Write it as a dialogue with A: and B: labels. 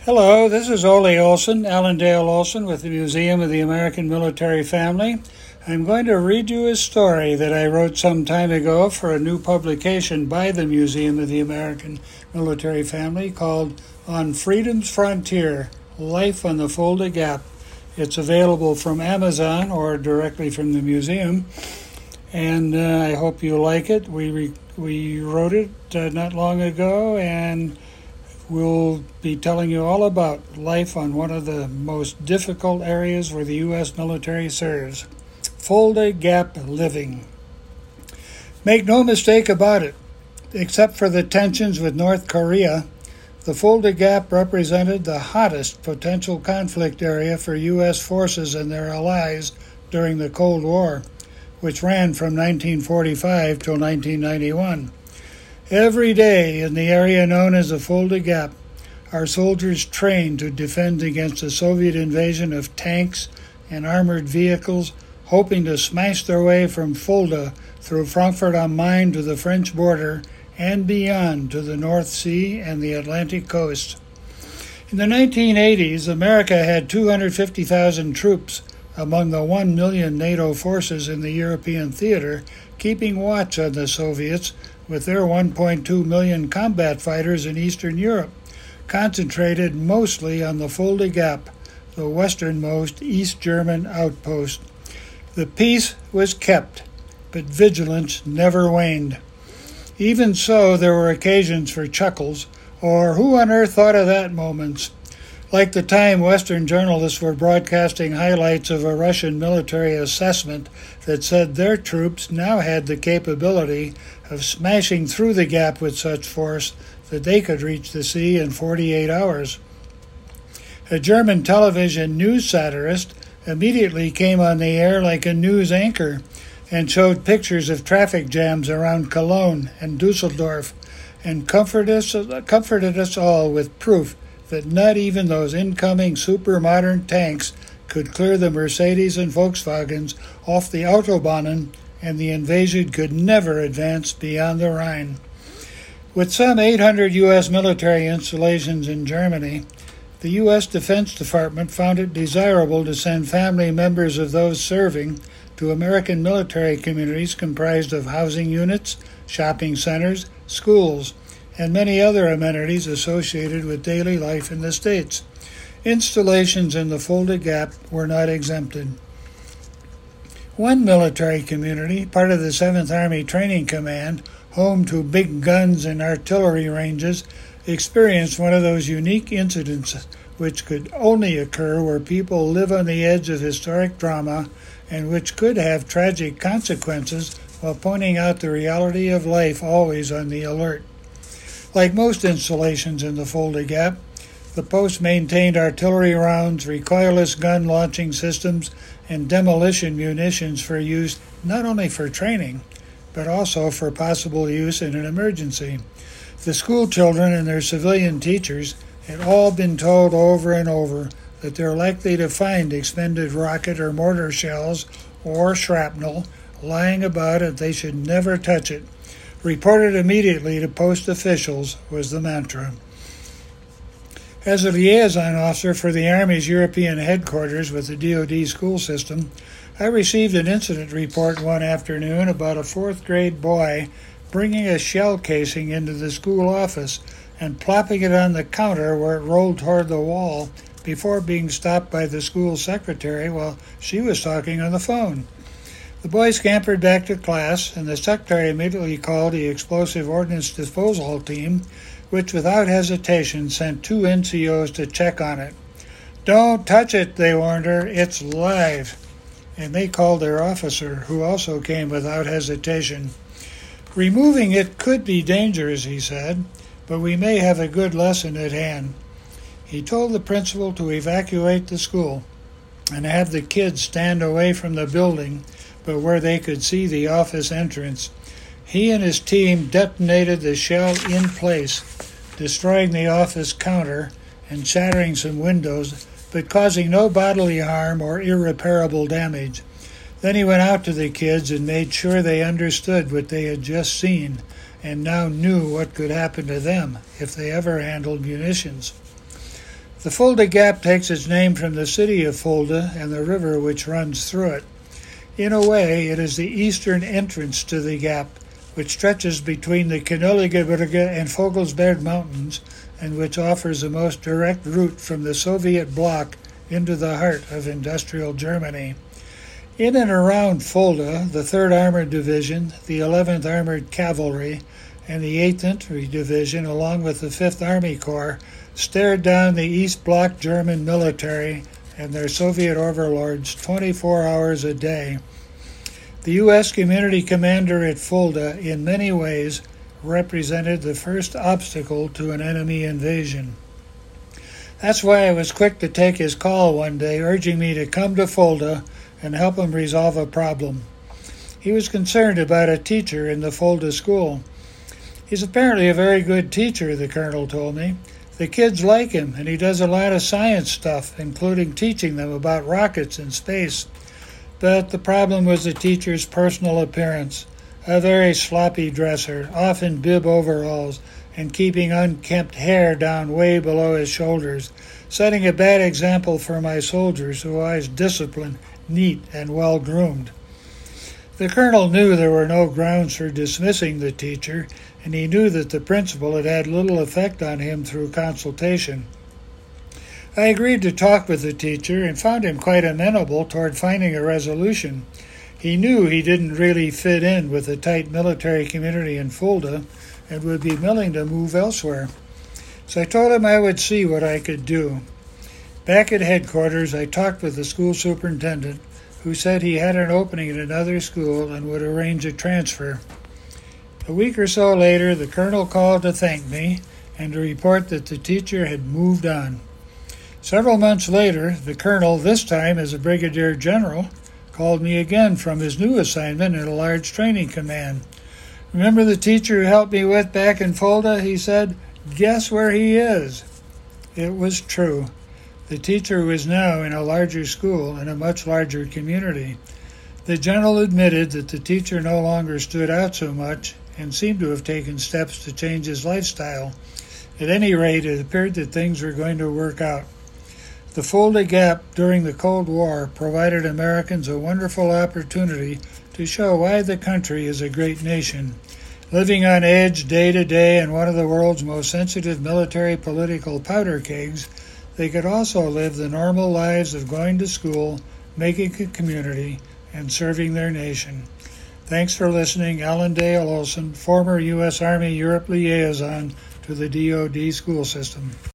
A: Hello, this is Ole Olson, Allendale Olson with the Museum of the American Military Family. I'm going to read you a story that I wrote some time ago for a new publication by the Museum of the American Military Family called On Freedom's Frontier, Life on the Fulda Gap. It's available from Amazon or directly from the museum, and I hope you like it. We wrote it not long ago, and we'll be telling you all about life on one of the most difficult areas where the U.S. military serves, Fulda Gap living. Make no mistake about it, except for the tensions with North Korea, the Fulda Gap represented the hottest potential conflict area for U.S. forces and their allies during the Cold War, which ran from 1945 till 1991. Every day in the area known as the Fulda Gap, our soldiers trained to defend against the Soviet invasion of tanks and armored vehicles, hoping to smash their way from Fulda through Frankfurt am Main to the French border and beyond to the North Sea and the Atlantic coast. In the 1980s, America had 250,000 troops among the 1 million NATO forces in the European theater, keeping watch on the Soviets with their 1.2 million combat fighters in Eastern Europe, concentrated mostly on the Fulda Gap, the westernmost East German outpost. The peace was kept, but vigilance never waned. Even so, there were occasions for chuckles, or who on earth thought of that moments, like the time Western journalists were broadcasting highlights of a Russian military assessment that said their troops now had the capability of smashing through the gap with such force that they could reach the sea in 48 hours. A German television news satirist immediately came on the air like a news anchor and showed pictures of traffic jams around Cologne and Dusseldorf and comforted us all with proof that not even those incoming super-modern tanks could clear the Mercedes and Volkswagens off the Autobahnen, and the invasion could never advance beyond the Rhine. With some 800 U.S. military installations in Germany, the U.S. Defense Department found it desirable to send family members of those serving to American military communities comprised of housing units, shopping centers, schools, and many other amenities associated with daily life in the States. Installations in the Fulda Gap were not exempted. One military community, part of the 7th Army Training Command, home to big guns and artillery ranges, experienced one of those unique incidents which could only occur where people live on the edge of historic drama and which could have tragic consequences while pointing out the reality of life always on the alert. Like most installations in the Fulda Gap, the post maintained artillery rounds, recoilless gun launching systems, and demolition munitions for use not only for training, but also for possible use in an emergency. The school children and their civilian teachers had all been told over and over that they're likely to find expended rocket or mortar shells or shrapnel lying about and they should never touch it. Reported immediately to post officials was the mantra. As a liaison officer for the Army's European headquarters with the DoD school system, I received an incident report one afternoon about a 4th grade boy bringing a shell casing into the school office and plopping it on the counter where it rolled toward the wall before being stopped by the school secretary while she was talking on the phone. The boy scampered back to class, and the secretary immediately called the explosive ordnance disposal team, which without hesitation sent 2 NCOs to check on it. "Don't touch it," they warned her, "it's live." And they called their officer, who also came without hesitation. "Removing it could be dangerous," he said, "but we may have a good lesson at hand." He told the principal to evacuate the school and have the kids stand away from the building, but where they could see the office entrance. He and his team detonated the shell in place, destroying the office counter and shattering some windows, but causing no bodily harm or irreparable damage. Then he went out to the kids and made sure they understood what they had just seen and now knew what could happen to them if they ever handled munitions. The Fulda Gap takes its name from the city of Fulda and the river which runs through it. In a way, it is the eastern entrance to the gap, which stretches between the Königgebirge and Vogelsberg Mountains, and which offers the most direct route from the Soviet bloc into the heart of industrial Germany. In and around Fulda, the 3rd Armored Division, the 11th Armored Cavalry, and the 8th Infantry Division, along with the 5th Army Corps, stared down the East Bloc German military and their Soviet overlords 24 hours a day. The U.S. community commander at Fulda, in many ways, represented the first obstacle to an enemy invasion. That's why I was quick to take his call one day, urging me to come to Fulda and help him resolve a problem. He was concerned about a teacher in the Fulda school. He's apparently a very good teacher, the colonel told me. The kids like him, and he does a lot of science stuff, including teaching them about rockets and space. But the problem was the teacher's personal appearance. A very sloppy dresser, often bib overalls, and keeping unkempt hair down way below his shoulders, setting a bad example for my soldiers who are always disciplined, neat, and well-groomed. The colonel knew there were no grounds for dismissing the teacher, and he knew that the principal had had little effect on him through consultation. I agreed to talk with the teacher and found him quite amenable toward finding a resolution. He knew he didn't really fit in with the tight military community in Fulda and would be willing to move elsewhere. So I told him I would see what I could do. Back at headquarters, I talked with the school superintendent, who said he had an opening in another school and would arrange a transfer. A week or so later, the colonel called to thank me and to report that the teacher had moved on. Several months later, the colonel, this time as a brigadier general, called me again from his new assignment in a large training command. "Remember the teacher who helped me with back in Fulda?" he said. "Guess where he is?" It was true. The teacher was now in a larger school in a much larger community. The general admitted that the teacher no longer stood out so much and seemed to have taken steps to change his lifestyle. At any rate, it appeared that things were going to work out. The Fulda Gap during the Cold War provided Americans a wonderful opportunity to show why the country is a great nation. Living on edge day to day in one of the world's most sensitive military political powder kegs, they could also live the normal lives of going to school, making a community, and serving their nation. Thanks for listening. Alan Dale Olson, former U.S. Army Europe liaison to the DoD school system.